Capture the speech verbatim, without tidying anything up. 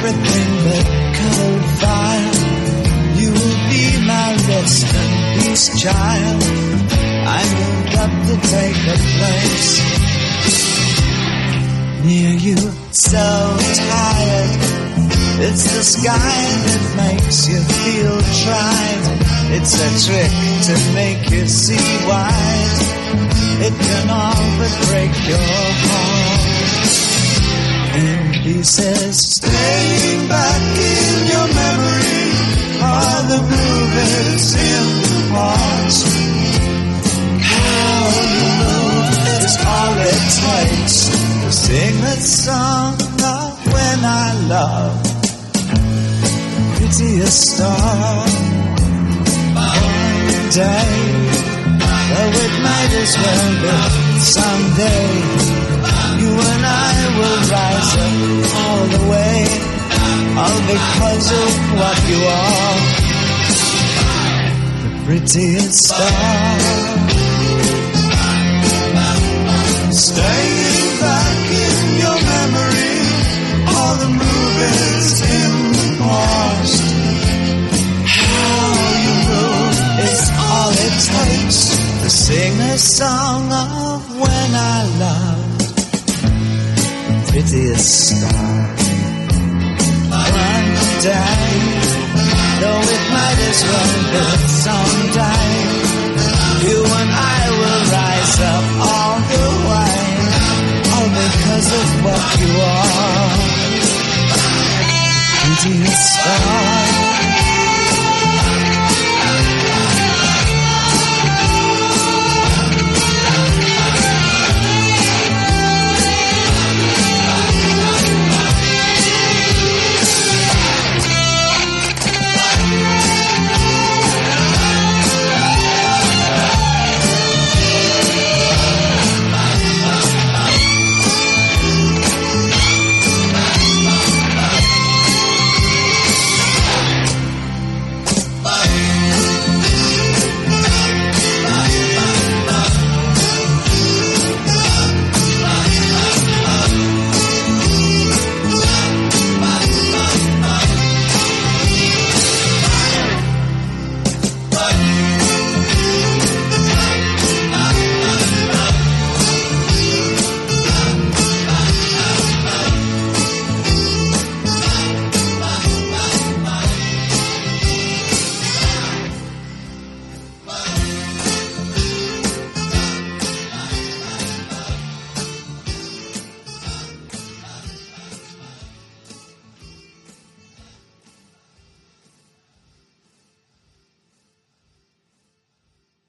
everything but colored fire. You will be my rest and peace, child. I moved up to take a place near you, so tired. It's the sky that makes you feel tried. It's a trick to make you see wide. It can all but break your heart in pieces. Staying back in your memory are the bluebirds in the past. How you move is all it takes to sing that song of when I love. Prettiest star one day, though it might as well be someday. You and I will rise up all the way, all because of what you are, the prettiest star. Staying back in your memory, all the movies in the past. How you move is all it takes to sing a song of when I loved the prettiest star. One day, though it might as well be someday, you and I will rise up